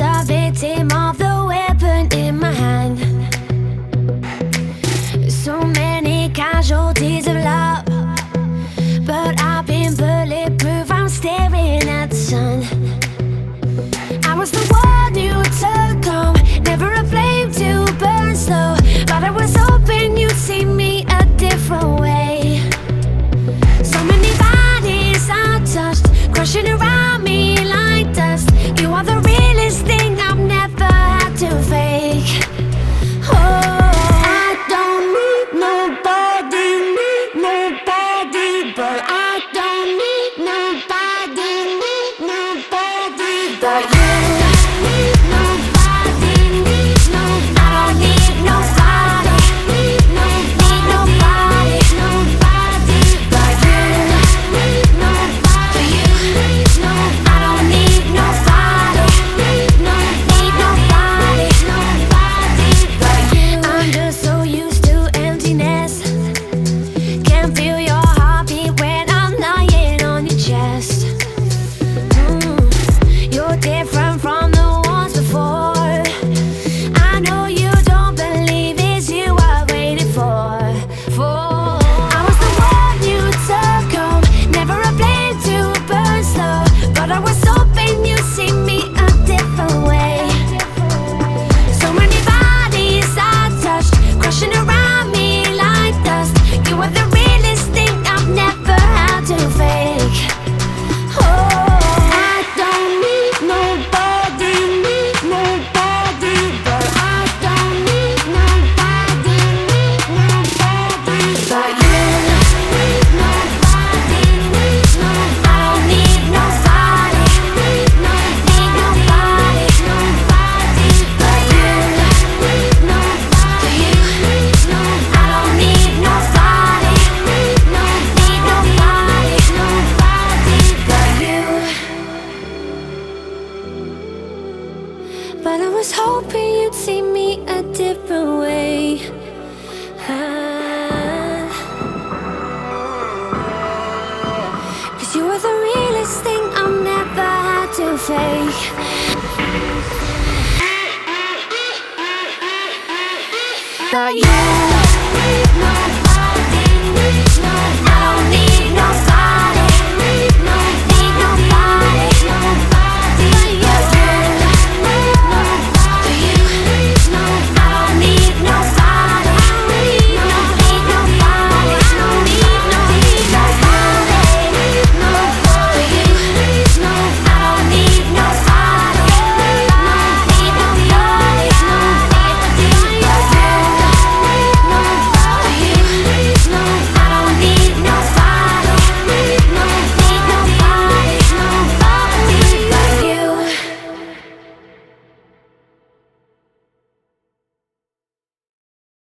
a victim of the weapon in my hand. So many casualties of love, but I've been bulletproof. I'm staring at the sun. I was the one who took home, never a flame to burn slow, but I was hoping you'd see me a different way. So many bodies I touched, crushing around me like dust. You are the realest thing I've never had to fake. Oh, I don't need nobody, but I don't need nobody, but you. Different from the ones before. I know you don't believe it's you I waited for. I was the one you took home, never a flame to burn slow, but I was hoping you'd see me a different way. So many bodies I touched, crushing around me like dust. You were the realest thing I've never had to fake. But I was hoping you'd see me a different way. Cause you were the realest thing I've never had to fake. But you, nobody,